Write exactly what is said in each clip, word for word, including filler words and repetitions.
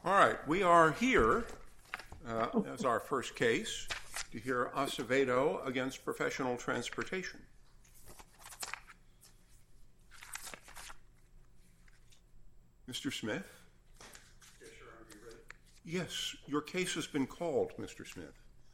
All right, we are here uh, as our first case to hear Acevedo against Professional Transportation. Mister Smith? Yes, sir. Are you ready? Yes, your case has been called, Mister Smith.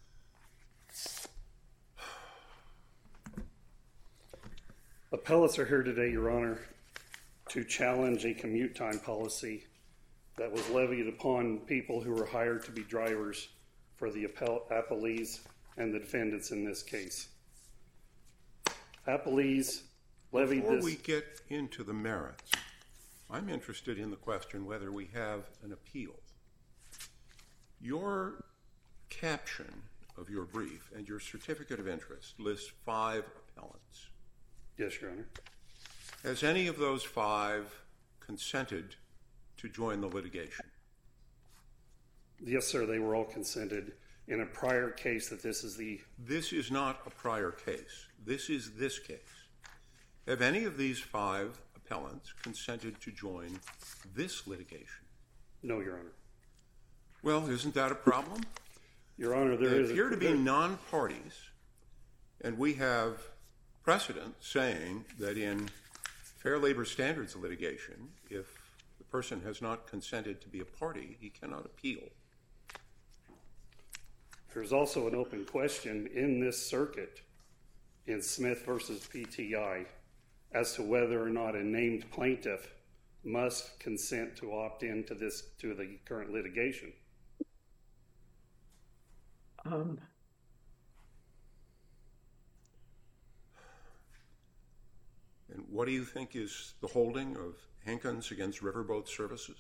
Appellates are here today, Your Honor, to challenge a commute time policy that was levied upon people who were hired to be drivers for the appellees and the defendants in this case. Appellees levied Before this... we get into the merits, I'm interested in the question whether we have an appeal. Your caption of your brief and your certificate of interest lists five appellants. Yes, Your Honor. Has any of those five consented to join the litigation? Yes, sir. They were all consented in a prior case that this is the... This is not a prior case. This is this case. Have any of these five appellants consented to join this litigation? No, Your Honor. Well, isn't that a problem? Your Honor, there they is... They appear to be non-parties, and we have precedent saying that in Fair Labor Standards litigation, if the person has not consented to be a party, he cannot appeal. There's also an open question in this circuit in Smith versus P T I as to whether or not a named plaintiff must consent to opt into this to the current litigation. Um. And what do you think is the holding of Hankins against Riverboat Services?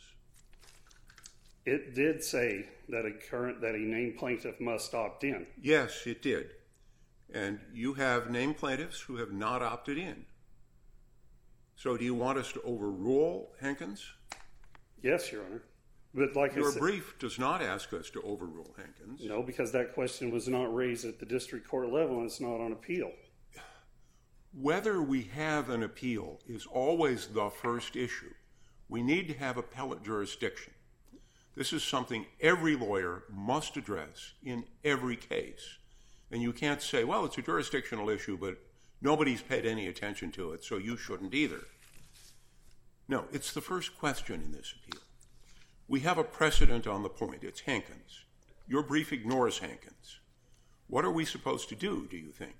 It did say that a current that a named plaintiff must opt in. Yes, it did. And you have named plaintiffs who have not opted in. So do you want us to overrule Hankins? Yes, Your Honor. But like Your I said, brief does not ask us to overrule Hankins. No, because that question was not raised at the district court level and it's not on appeal. Whether we have an appeal is always the first issue. We need to have appellate jurisdiction. This is something every lawyer must address in every case. And you can't say, well, it's a jurisdictional issue, but nobody's paid any attention to it, so you shouldn't either. No, it's the first question in this appeal. We have a precedent on the point. It's Hankins. Your brief ignores Hankins. What are we supposed to do, do you think?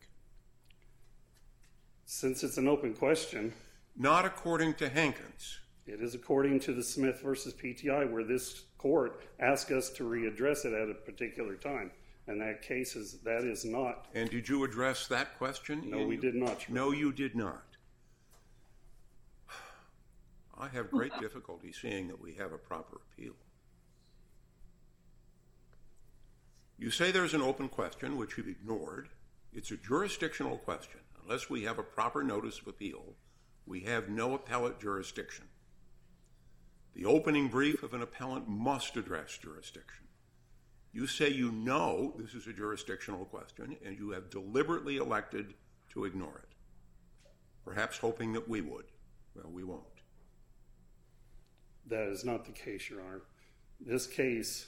Since it's an open question... Not according to Hankins. It is according to the Smith versus P T I, where this court asked us to readdress it at a particular time. And that case is, that is not... And did you address that question? No, we did not. No, you did not. I have great difficulty seeing that we have a proper appeal. You say there's an open question, which you've ignored. It's a jurisdictional question. Unless we have a proper notice of appeal, we have no appellate jurisdiction. The opening brief of an appellant must address jurisdiction. You say you know this is a jurisdictional question, and you have deliberately elected to ignore it, perhaps hoping that we would. Well, we won't. That is not the case, Your Honor. This case,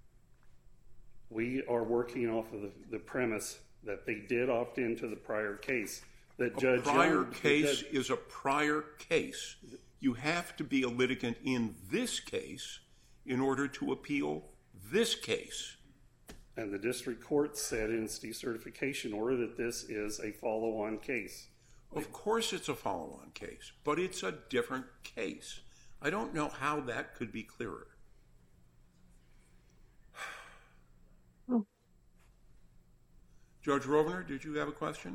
we are working off of the, the premise that they did opt into the prior case. That a Judge prior Young, case judge, is a prior case. You have to be a litigant in this case in order to appeal this case. And the district court said in its decertification order that this is a follow-on case. Of course it's a follow-on case, but it's a different case. I don't know how that could be clearer. Oh. Judge Rovner, did you have a question?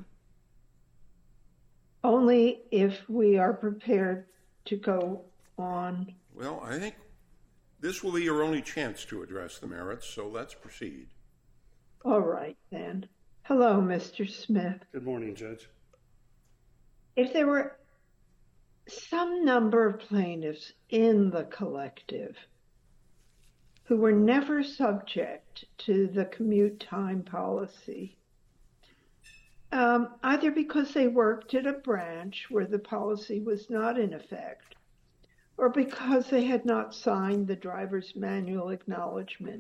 Only if we are prepared to go on. Well, I think this will be your only chance to address the merits, so let's proceed. All right, then. Hello, Mister Smith. Good morning, Judge. If there were some number of plaintiffs in the collective who were never subject to the commute time policy, um, either because they worked at a branch where the policy was not in effect, or because they had not signed the driver's manual acknowledgement.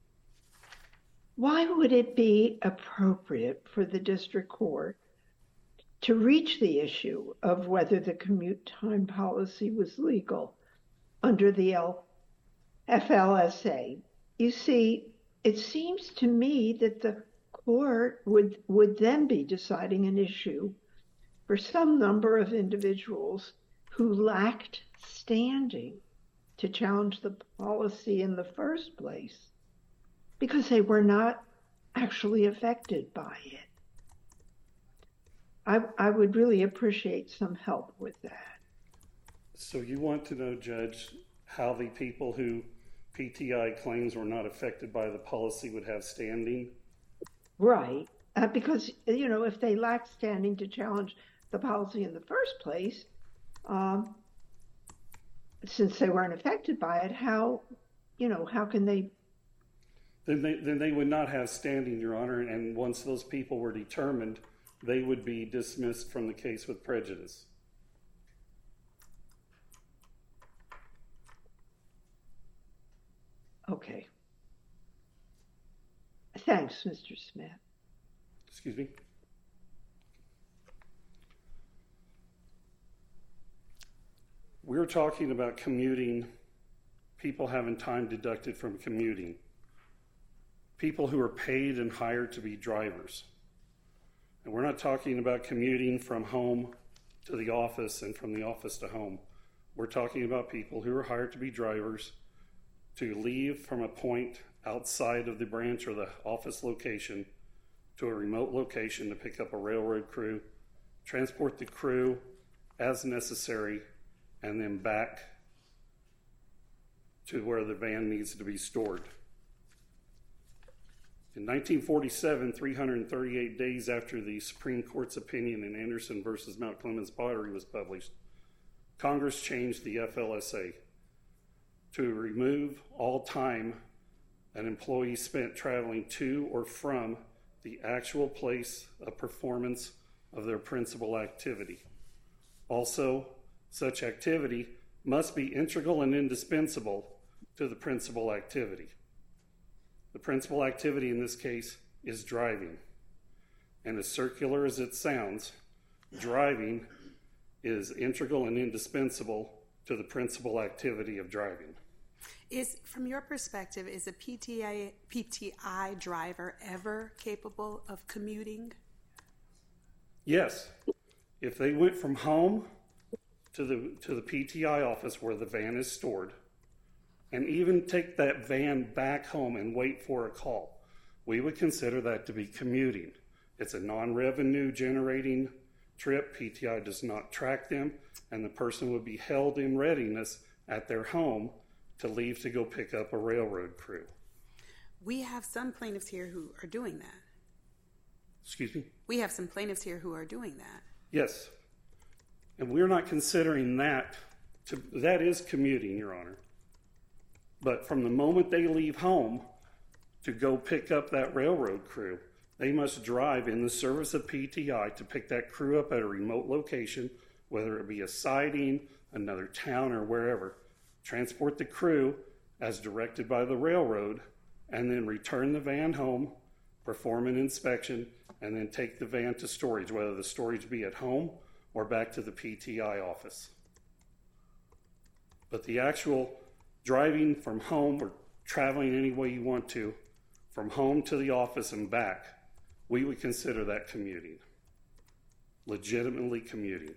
Why would it be appropriate for the district court to reach the issue of whether the commute time policy was legal under the F L S A? You see, it seems to me that the court would, would then be deciding an issue for some number of individuals who lacked standing to challenge the policy in the first place because they were not actually affected by it. I, I would really appreciate some help with that. So you want to know, Judge, how the people who P T I claims were not affected by the policy would have standing? Right, uh, because, you know, if they lack standing to challenge the policy in the first place, um, since they weren't affected by it, how, you know, how can they? Then they, then they would not have standing, Your Honor, and once those people were determined, they would be dismissed from the case with prejudice. Okay. Thanks, Mister Smith. Excuse me? We're talking about commuting, people having time deducted from commuting, people who are paid and hired to be drivers. And we're not talking about commuting from home to the office and from the office to home. We're talking about people who are hired to be drivers to leave from a point outside of the branch or the office location to a remote location to pick up a railroad crew, transport the crew as necessary, and then back to where the van needs to be stored. In nineteen forty-seven, three hundred thirty-eight days after the Supreme Court's opinion in Anderson versus Mount Clemens Pottery was published, Congress changed the F L S A to remove all time an employee spent traveling to or from the actual place of performance of their principal activity. Also, such activity must be integral and indispensable to the principal activity. The principal activity in this case is driving. And as circular as it sounds, driving is integral and indispensable to the principal activity of driving. Is, from your perspective, is a P T I, P T I driver ever capable of commuting? Yes. If they went from home to the to the P T I office where the van is stored, and even take that van back home and wait for a call, we would consider that to be commuting. It's a non-revenue generating trip. P T I does not track them, and the person would be held in readiness at their home to leave to go pick up a railroad crew. We have some plaintiffs here who are doing that. Excuse me? We have some plaintiffs here who are doing that. Yes. And we're not considering that. To, that is commuting, Your Honor. But from the moment they leave home to go pick up that railroad crew, they must drive in the service of P T I to pick that crew up at a remote location, whether it be a siding, another town, or wherever. Transport the crew as directed by the railroad, and then return the van home, perform an inspection, and then take the van to storage, whether the storage be at home or back to the P T I office. But the actual driving from home or traveling any way you want to, from home to the office and back, we would consider that commuting. Legitimately commuting.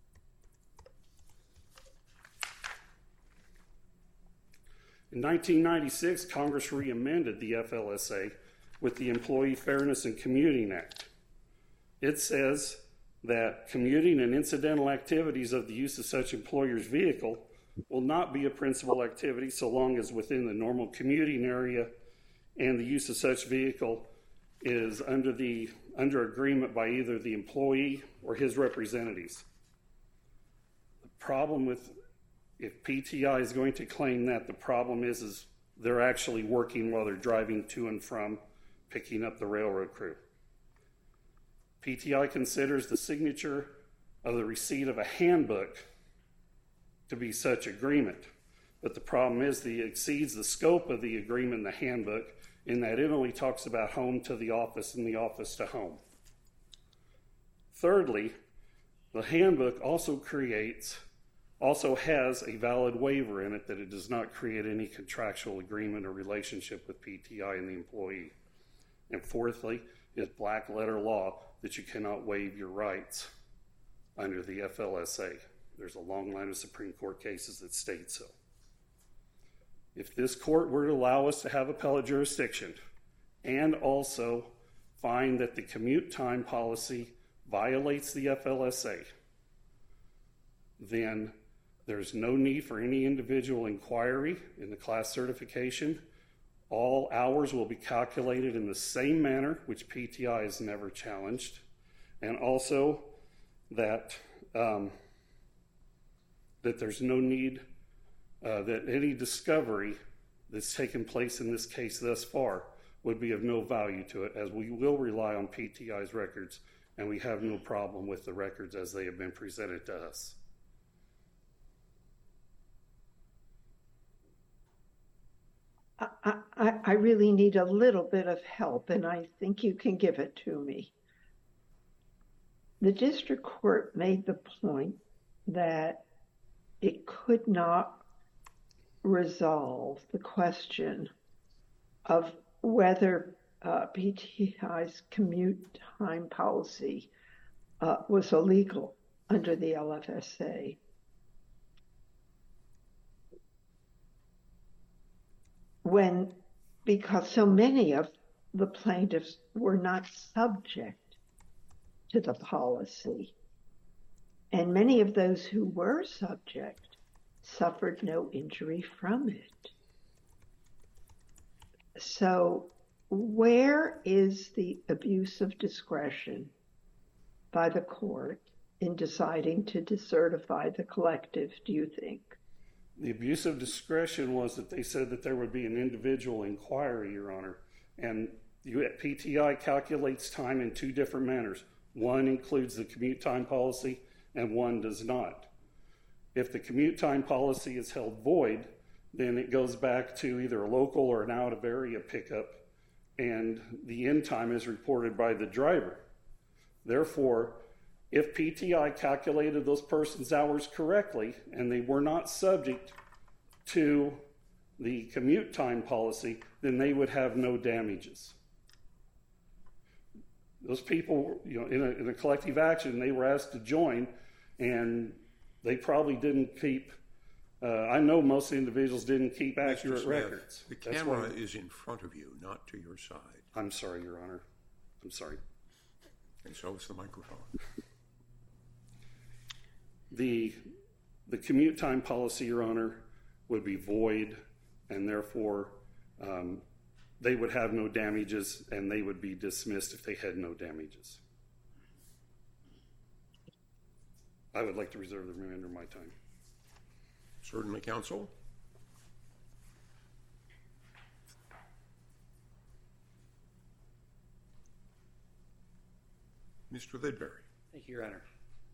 In nineteen ninety-six, Congress re-amended the F L S A with the Employee Fairness and Commuting Act. It says that commuting and incidental activities of the use of such employer's vehicle will not be a principal activity so long as within the normal commuting area and the use of such vehicle is under the under agreement by either the employee or his representatives. The problem with, if P T I is going to claim that, the problem is, is they're actually working while they're driving to and from picking up the railroad crew. P T I considers the signature of the receipt of a handbook to be such agreement. But the problem is that it exceeds the scope of the agreement in the handbook in that it only talks about home to the office and the office to home. Thirdly, the handbook also creates, also has a valid waiver in it that it does not create any contractual agreement or relationship with P T I and the employee. And fourthly, it's black letter law that you cannot waive your rights under the F L S A. There's a long line of Supreme Court cases that state so. If this court were to allow us to have appellate jurisdiction and also find that the commute time policy violates the F L S A, then there's no need for any individual inquiry in the class certification. All hours will be calculated in the same manner, which P T I has never challenged, and also that um, that there's no need uh, that any discovery that's taken place in this case thus far would be of no value to it, as we will rely on P T I's records, and we have no problem with the records as they have been presented to us. I, I, I really need a little bit of help, and I think you can give it to me. The district court made the point that it could not resolve the question of whether uh, P T I's commute time policy uh, was illegal under the L F S A. When, because so many of the plaintiffs were not subject to the policy, and many of those who were subject suffered no injury from it. So where is the abuse of discretion by the court in deciding to decertify the collective, do you think? The abuse of discretion was that they said that there would be an individual inquiry, Your Honor, and P T I calculates time in two different manners. One includes the commute time policy and one does not. If the commute time policy is held void, then it goes back to either a local or an out-of-area pickup, and the end time is reported by the driver. Therefore, if P T I calculated those persons' hours correctly and they were not subject to the commute time policy, then they would have no damages. Those people, you know, in a, in a collective action, they were asked to join, and they probably didn't keep, uh, I know most individuals didn't keep accurate Mister Smith, records. The camera is in front of you, not to your side. I'm sorry, Your Honor. I'm sorry. And so is the microphone. The, the commute time policy, Your Honor, would be void, and therefore um, they would have no damages, and they would be dismissed if they had no damages. I would like to reserve the remainder of my time. Certainly, counsel. Mister Lidbury. Thank you, Your Honor.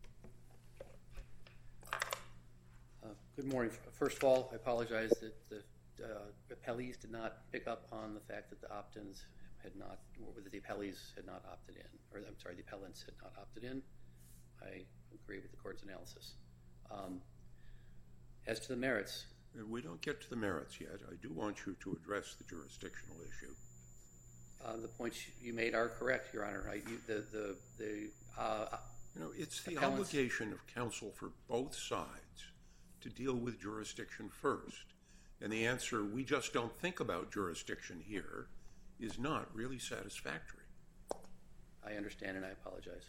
Uh, good morning. First of all, I apologize that the uh, appellees did not pick up on the fact that the opt-ins had not, or that the appellees had not opted in, or I'm sorry, the appellants had not opted in. I agree with the court's analysis. Um, as to the merits. We don't get to the merits yet. I do want you to address the jurisdictional issue. Uh, the points you made are correct, Your Honor. I, you, the the, the uh, you know, it's the appellants. obligation of counsel for both sides to deal with jurisdiction first. And the answer, we just don't think about jurisdiction here, is not really satisfactory. I understand, and I apologize.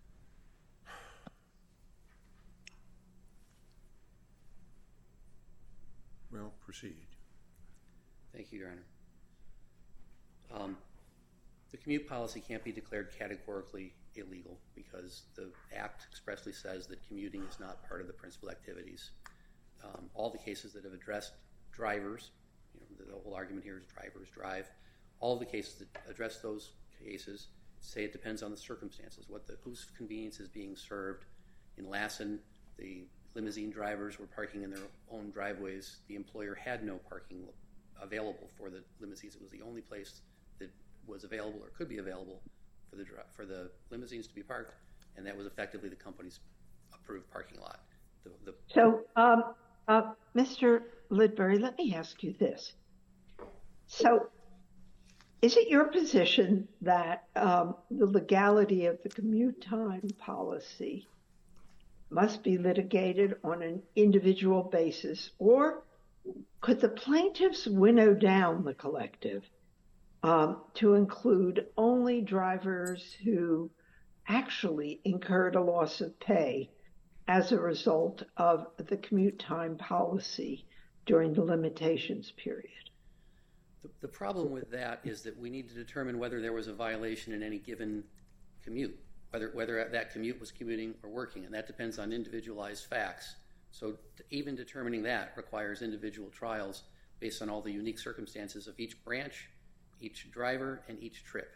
Well, proceed. Thank you, Your Honor. Um, the commute policy can't be declared categorically illegal because the Act expressly says that commuting is not part of the principal activities. Um, all the cases that have addressed drivers, you know, the, the whole argument here is drivers drive, all of the cases that address those cases say it depends on the circumstances, what the whose convenience is being served. In Lassen, the limousine drivers were parking in their own driveways. The employer had no parking available for the limousines. It was the only place that was available or could be available for the for the limousines to be parked, and that was effectively the company's approved parking lot. The, the so, um, uh, Mister Lidbury, let me ask you this. So, is it your position that um, the legality of the commute time policy must be litigated on an individual basis, or could the plaintiffs winnow down the collective um, to include only drivers who actually incurred a loss of pay as a result of the commute time policy during the limitations period? The, the problem with that is that we need to determine whether there was a violation in any given commute, whether whether that commute was commuting or working, and that depends on individualized facts. So even determining that requires individual trials based on all the unique circumstances of each branch, each driver, and each trip.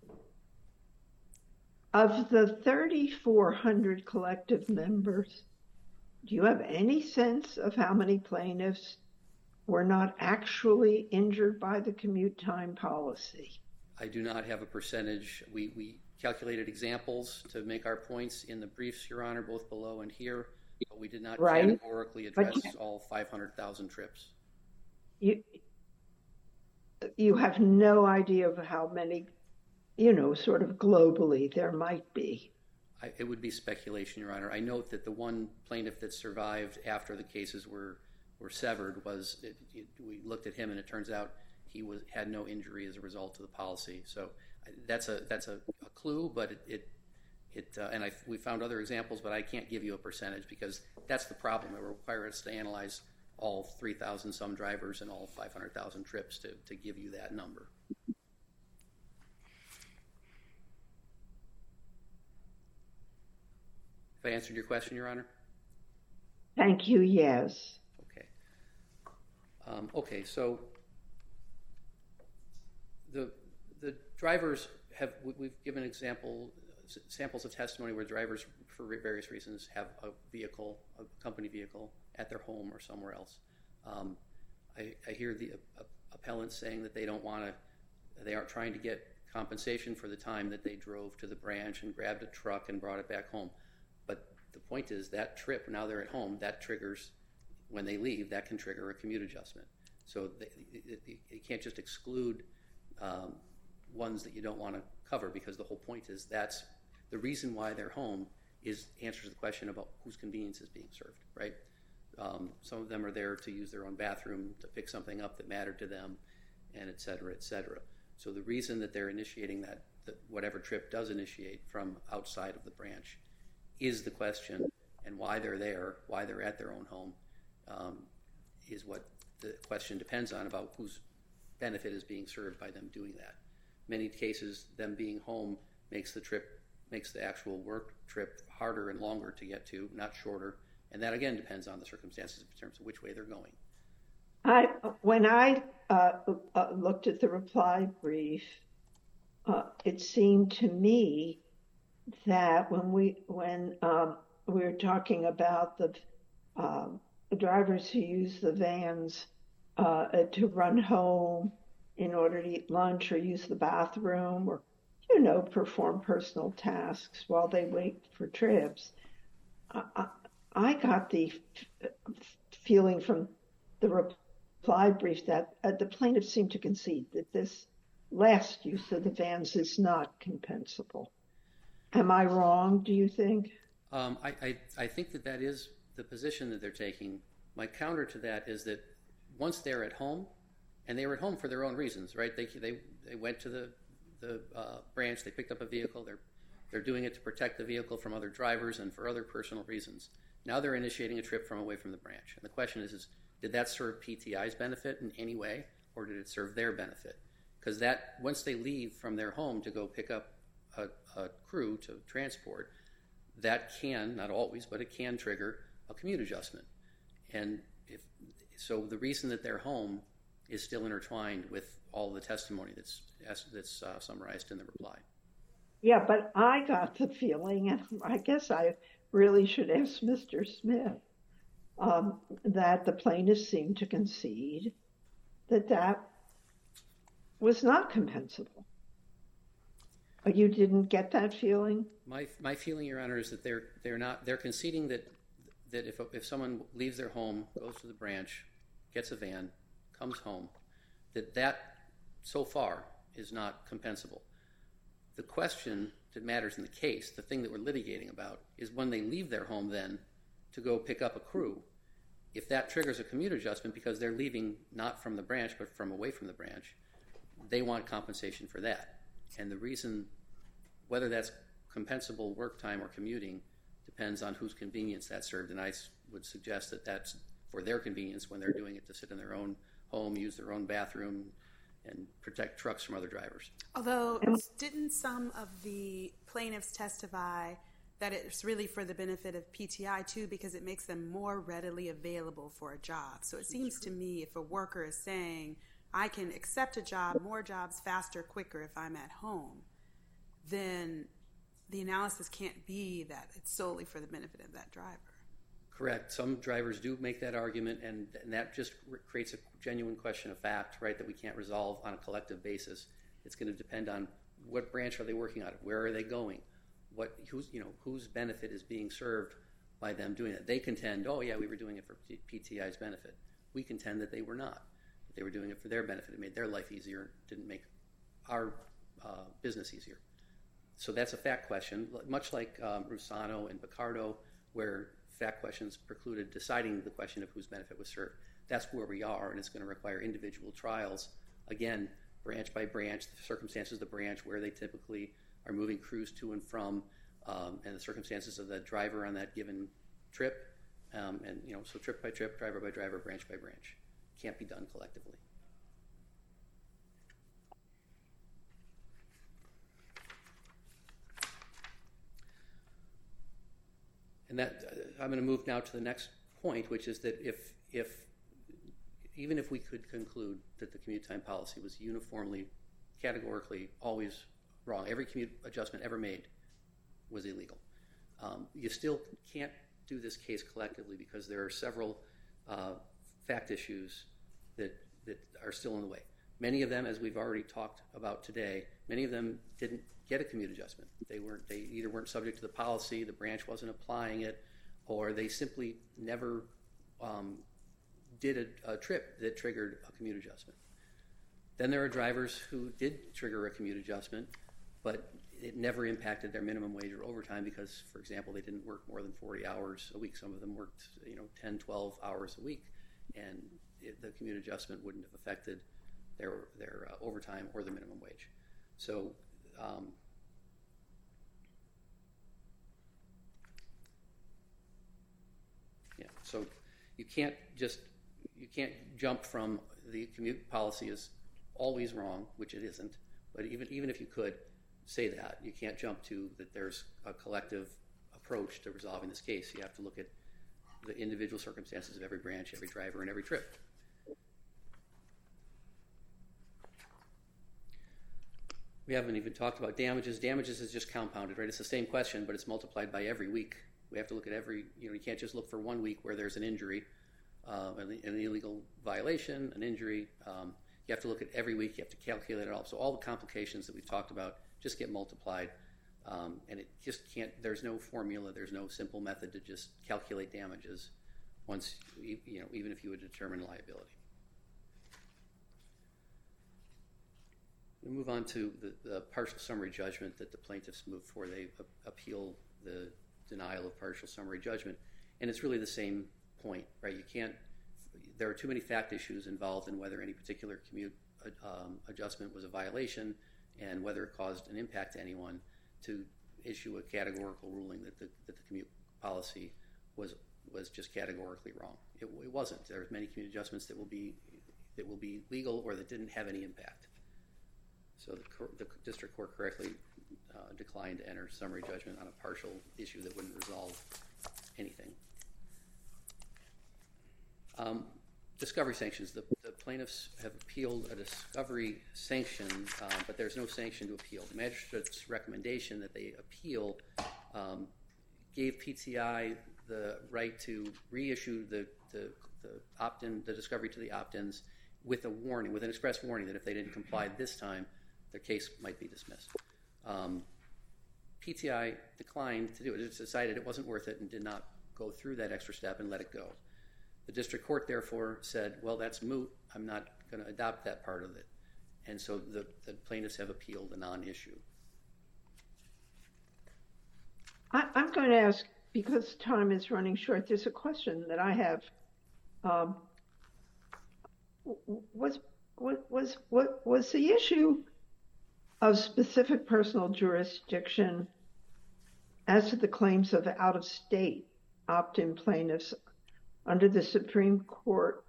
Of the thirty-four hundred collective members, do you have any sense of how many plaintiffs were not actually injured by the commute time policy? I do not have a percentage. We, we calculated examples to make our points in the briefs, Your Honor, both below and here, but we did not right. categorically address you, all five hundred thousand trips. You, you have no idea of how many, you know, sort of globally there might be. I, it would be speculation, Your Honor. I note that the one plaintiff that survived after the cases were were severed was, it, it, we looked at him and it turns out he was had no injury as a result of the policy. So that's a that's a, a clue, but it, it, it uh, and I, we found other examples, but I can't give you a percentage because that's the problem. It requires us to analyze all three thousand some drivers and all five hundred thousand trips to, to give you that number. Have I answered your question, Your Honor? Thank you, yes. Okay. Um, okay, so the the drivers have, we've given example, samples of testimony where drivers, for various reasons, have a vehicle, a company vehicle, at their home or somewhere else. Um, I, I hear the uh, appellants saying that they don't want to, they aren't trying to get compensation for the time that they drove to the branch and grabbed a truck and brought it back home. But the point is that trip, now they're at home, that triggers, when they leave, that can trigger a commute adjustment. So they, they, they can't just exclude um, ones that you don't want to cover, because the whole point is that's the reason why they're home is answers the question about whose convenience is being served, right? Um, some of them are there to use their own bathroom, to pick something up that mattered to them, and et cetera, et cetera. So the reason that they're initiating that, that whatever trip does initiate from outside of the branch is the question, and why they're there, why they're at their own home, um, is what the question depends on about whose benefit is being served by them doing that. Many cases, them being home makes the trip, makes the actual work trip harder and longer to get to, not shorter. And that, again, depends on the circumstances in terms of which way they're going. I, when I uh, uh, looked at the reply brief, uh, it seemed to me that when we when um, we were talking about the, uh, the drivers who use the vans uh, to run home in order to eat lunch or use the bathroom or, you know, perform personal tasks while they wait for trips, I, I got the f- feeling from the reply brief that uh, the plaintiffs seem to concede that this last use of the vans is not compensable. Am I wrong, do you think? Um, I, I, I think that that is the position that they're taking. My counter to that is that once they're at home, and they were at home for their own reasons, right? They they, they went to the, the uh, branch, they picked up a vehicle, they're, they're doing it to protect the vehicle from other drivers and for other personal reasons. Now they're initiating a trip from away from the branch. And the question is, is did that serve P T I's benefit in any way, or did it serve their benefit? Because that, once they leave from their home to go pick up a, a crew to transport, that can, not always, but it can trigger a commute adjustment. And if so, the reason that they're home is still intertwined with all the testimony that's that's uh, summarized in the reply. Yeah, but I got the feeling, and I guess I really should ask Mister Smith, um, that the plaintiffs seemed to concede that that was not compensable. You didn't get that feeling? My my feeling, Your Honor, is that they're they're not they're conceding that that if if someone leaves their home, goes to the branch, gets a van, comes home, that that so far is not compensable. The question that matters in the case, the thing that we're litigating about, is when they leave their home then to go pick up a crew. If that triggers a commute adjustment because they're leaving not from the branch but from away from the branch, they want compensation for that. And the reason, whether that's compensable work time or commuting, depends on whose convenience that's served. And I would suggest that that's for their convenience when they're doing it to sit in their own home, use their own bathroom, and protect trucks from other drivers. Although, didn't some of the plaintiffs testify that it's really for the benefit of P T I too, because it makes them more readily available for a job? So it seems to me if a worker is saying, I can accept a job, more jobs, faster, quicker if I'm at home, then the analysis can't be that it's solely for the benefit of that driver. Correct. Some drivers do make that argument, and, and that just creates a genuine question of fact, right, that we can't resolve on a collective basis. It's going to depend on what branch are they working out of, where are they going, what who's you know whose benefit is being served by them doing it. They contend, oh yeah, we were doing it for P T I's benefit. We contend that they were not. That they were doing it for their benefit. It made their life easier, didn't make our uh, business easier. So that's a fact question, much like um, Rusano and Picardo, where fact questions precluded deciding the question of whose benefit was served. That's where we are, and it's going to require individual trials. Again, branch by branch, the circumstances of the branch, where they typically are moving crews to and from, um, and the circumstances of the driver on that given trip, um, and you know, so trip by trip, driver by driver, branch by branch. Can't be done collectively. And that uh, I'm going to move now to the next point, which is that if if even if we could conclude that the commute time policy was uniformly, categorically, always wrong, every commute adjustment ever made was illegal, um, you still can't do this case collectively because there are several uh, fact issues that that are still in the way. Many of them, as we've already talked about today, many of them didn't get a commute adjustment. They weren't. They either weren't subject to the policy, the branch wasn't applying it, or they simply never um, did a, a trip that triggered a commute adjustment. Then there are drivers who did trigger a commute adjustment, but it never impacted their minimum wage or overtime because, for example, they didn't work more than forty hours a week. Some of them worked, you know, ten, twelve hours a week, and it, the commute adjustment wouldn't have affected their their uh, overtime or the minimum wage. So um, yeah, so you can't just you can't jump from the commute policy is always wrong, which it isn't. But even even if you could say that, you can't jump to that there's a collective approach to resolving this case. You have to look at the individual circumstances of every branch, every driver, and every trip. We haven't even talked about damages. Damages is just compounded, right? It's the same question, but it's multiplied by every week. We have to look at every, you know, you can't just look for one week where there's an injury, uh, an, an illegal violation, an injury. Um, you have to look at every week. You have to calculate it all. So all the complications that we've talked about just get multiplied, um, and it just can't, there's no formula, there's no simple method to just calculate damages once, you know, even if you would determine liability. We move on to the, the partial summary judgment that the plaintiffs moved for. They a- appeal the denial of partial summary judgment, and it's really the same point, right? You can't, there are too many fact issues involved in whether any particular commute um, adjustment was a violation and whether it caused an impact to anyone to issue a categorical ruling that the, that the commute policy was was just categorically wrong. It, it wasn't. There are many commute adjustments that will be that will be legal or that didn't have any impact. So the, the district court correctly uh, declined to enter summary judgment on a partial issue that wouldn't resolve anything. Um, discovery sanctions. The, the plaintiffs have appealed a discovery sanction, uh, but there's no sanction to appeal. The magistrate's recommendation that they appeal um, gave P T I the right to reissue the, the, the opt-in, the discovery to the opt-ins with a warning, with an express warning that if they didn't comply this time, their case might be dismissed. Um, P T I declined to do it. It decided it wasn't worth it and did not go through that extra step and let it go. The district court, therefore, said, well, that's moot. I'm not going to adopt that part of it. And so the, the plaintiffs have appealed a non-issue. I, I'm going to ask, because time is running short, there's a question that I have. Um, was, what, was, what was the issue of specific personal jurisdiction as to the claims of out-of-state opt-in plaintiffs under the Supreme Court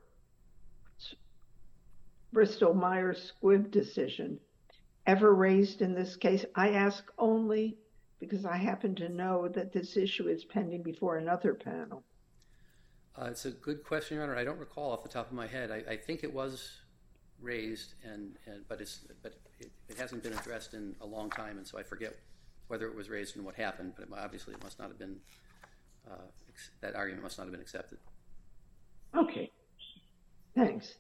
Bristol-Myers Squibb decision ever raised in this case? I ask only because I happen to know that this issue is pending before another panel. Uh, it's a good question, Your Honor. I don't recall off the top of my head. I, I think it was raised, and, and but it's but it, it hasn't been addressed in a long time, and so I forget whether it was raised and what happened. But it, obviously, it must not have been uh, ex- that argument must not have been accepted. Okay, thanks.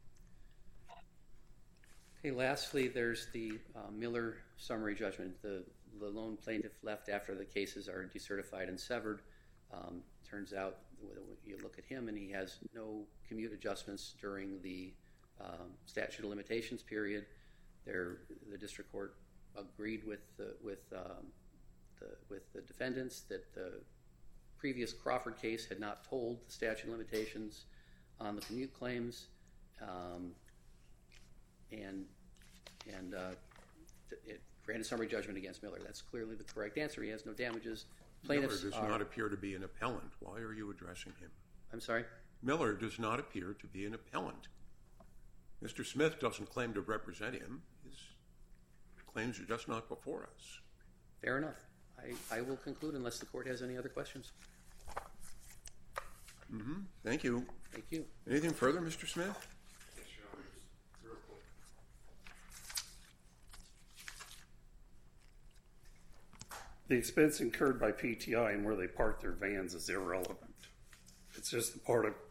Okay. Lastly, there's the uh, Miller summary judgment. The the lone plaintiff left after the cases are decertified and severed. Um, turns out you look at him, and he has no commute adjustments during the Um, statute of limitations period. There, the district court agreed with the, with um, the, with the defendants that the previous Crawford case had not told the statute of limitations on the commute claims, um, and and uh, it granted summary judgment against Miller. That's clearly the correct answer. He has no damages. Plaintiffs Miller does are, not appear to be an appellant. Why are you addressing him? I'm sorry? Miller does not appear to be an appellant. Mister Smith doesn't claim to represent him. His claims are just not before us. Fair enough. I, I will conclude unless the court has any other questions. Mm-hmm. Thank you. Thank you. Anything further, Mister Smith? Yes, Your Honor. Just real quick. The expense incurred by P T I and where they park their vans is irrelevant. It's just the part of,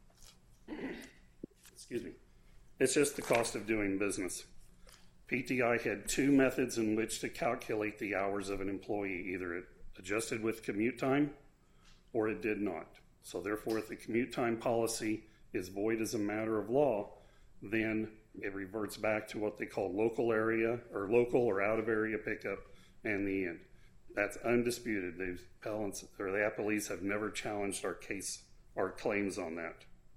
excuse me, it's just the cost of doing business. P T I had two methods in which to calculate the hours of an employee. Either it adjusted with commute time or it did not. So therefore, if the commute time policy is void as a matter of law, then it reverts back to what they call local area or local or out of area pickup and the end. That's undisputed. The appellants or the appellees have never challenged our case, our claims on that.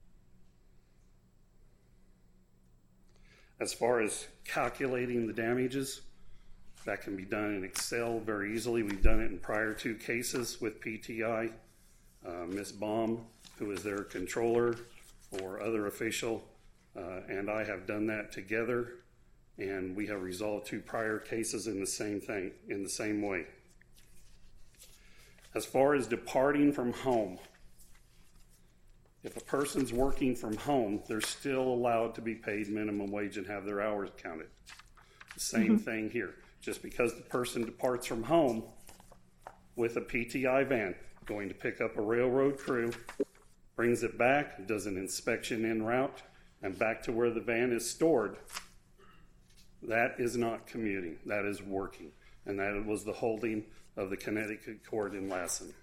As far as calculating the damages, that can be done in Excel very easily. We've done it in prior two cases with P T I. Uh, Miz Baum, who is their controller or other official, uh, and I have done that together, and we have resolved two prior cases in the same thing, in the same way. As far as departing from home, if a person's working from home, they're still allowed to be paid minimum wage and have their hours counted. The same mm-hmm. thing here. Just because the person departs from home with a P T I van, going to pick up a railroad crew, brings it back, does an inspection en route, and back to where the van is stored, that is not commuting. That is working. And that was the holding of the Connecticut court in Lassen.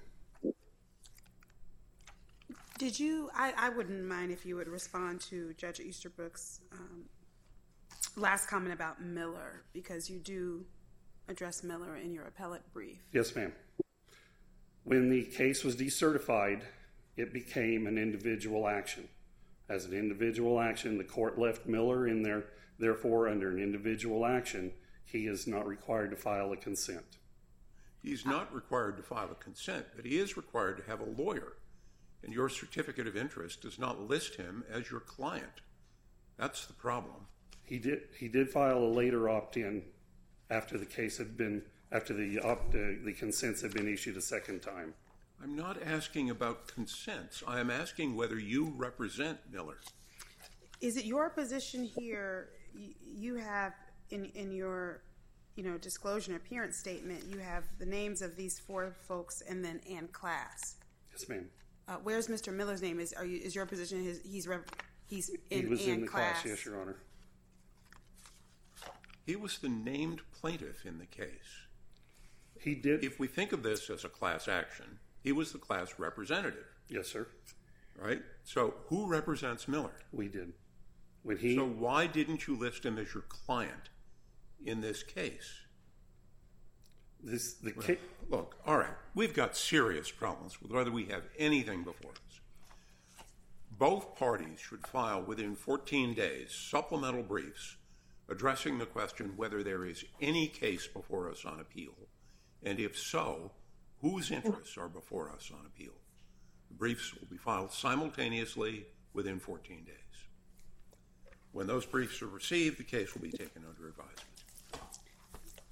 Did you, I, I wouldn't mind if you would respond to Judge Easterbrook's um, last comment about Miller, because you do address Miller in your appellate brief. Yes, ma'am. When the case was decertified, it became an individual action. As an individual action, the court left Miller in there. Therefore, under an individual action, he is not required to file a consent. He's not required to file a consent, but he is required to have a lawyer. And your certificate of interest does not list him as your client. That's the problem. He did he did file a later opt-in after the case had been, after the, opt, uh, the consents had been issued a second time. I'm not asking about consents. I am asking whether you represent Miller. Is it your position here, you have in, in your you know, disclosure and appearance statement, you have the names of these four folks and then and class? Yes, ma'am. Uh, where's Mister Miller's name? Is are you is your position his he's rep, he's in He was and in the class? class, yes, Your Honor. He was the named plaintiff in the case. He did. If we think of this as a class action, he was the class representative, Yes, sir. right? So who represents Miller? We did. When he So why didn't you list him as your client in this case? this the ca- Look, all right, we've got serious problems with whether we have anything before us. Both parties should file within fourteen days supplemental briefs addressing the question whether there is any case before us on appeal, and if so, whose interests are before us on appeal. The briefs will be filed simultaneously within fourteen days. When those briefs are received, the case will be taken under advisement.